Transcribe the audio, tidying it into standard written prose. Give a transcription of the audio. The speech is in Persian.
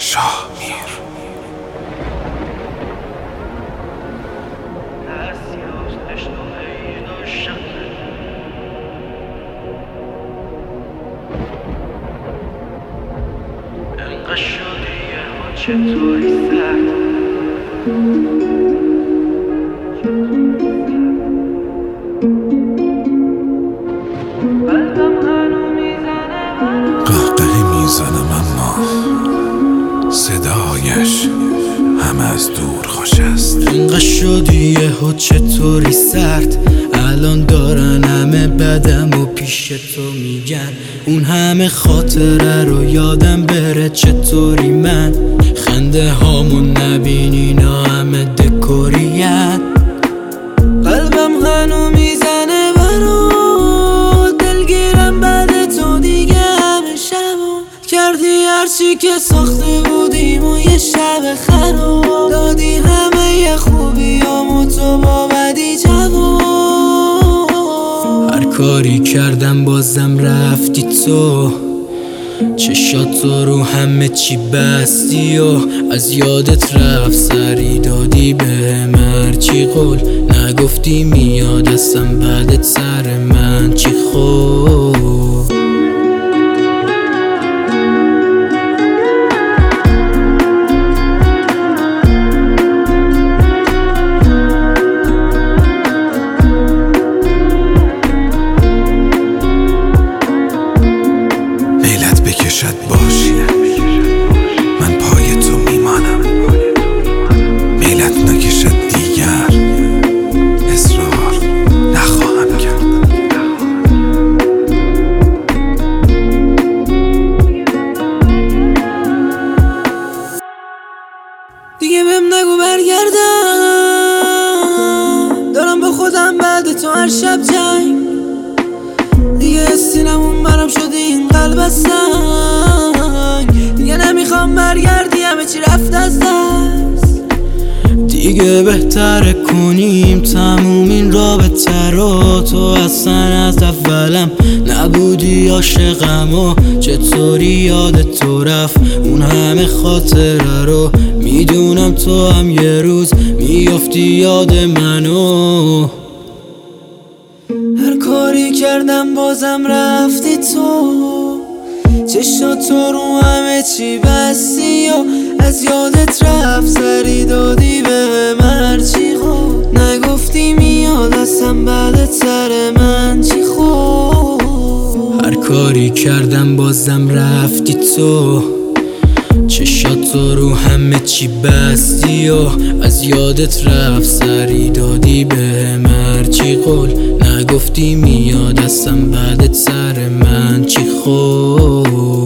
شاهمیر. انقدر شدی ها چطوری سرد قلبم هنو میزنه قهقهی میزنم اما صدایش همه از دور خوش است. انقدر شدی ها چطوری سرد، الان دارن همه بدم و پیش تو میگن اون همه خاطره رو یادم بره چطوری من خنده هامون نبینی اینا همه دکورین. قلبم هنو میزنه برات، دلگیرم بعد تو دیگه همه شبو کردی هرچی که ساخته بودیم و یه شب خراب دادی همه یه خوبیامو تو با بدی جواب. هر کاری کردم بازم رفتی تو، چشاتو رو همه چی بستی و از یادت رفت سری دادی بهم هرچی قول نگفتی میاد اصلا بعدت سر من چی خوب. میلت بکشد باشی من پای تو میمانم، میلت نکشد دیگر اصرار نخواهم کرد. دیگه بهم نگو برگردم، دارم با خودم بعد تو هر شب جنگ دیگه سینمون برم شده این قلب از سنگ دیگه نمیخوام برگردی همه چی رفت از دست دیگه بهتره کنیم تموم این رابطه رو. تو اصلا از اولم نبودی عاشقم و چطوری یاد تو رفت اون همه خاطره رو میدونم تو هم یه روز میافتی یاد منو. هر کاری کردم بازم رفتی تو، چشاتو رو همه چی بستی و از یادت رفت سری دادی بهم هرچی خوب نگفتی میاد اصلا بعدت سر من چی خوب. هر کاری کردم بازم رفتی تو، چشاتو رو همه چی بستی و از یادت رفت سری دادی بهم هرچی قول نگفتی میاد اصلا بعدت سر من چی خوب.